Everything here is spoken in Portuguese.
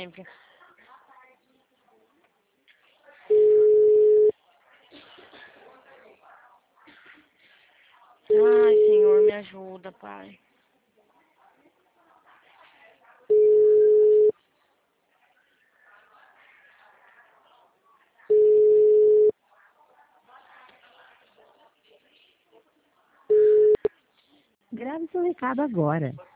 sempre. Ai, Senhor, me ajuda, Pai. Grave seu recado agora.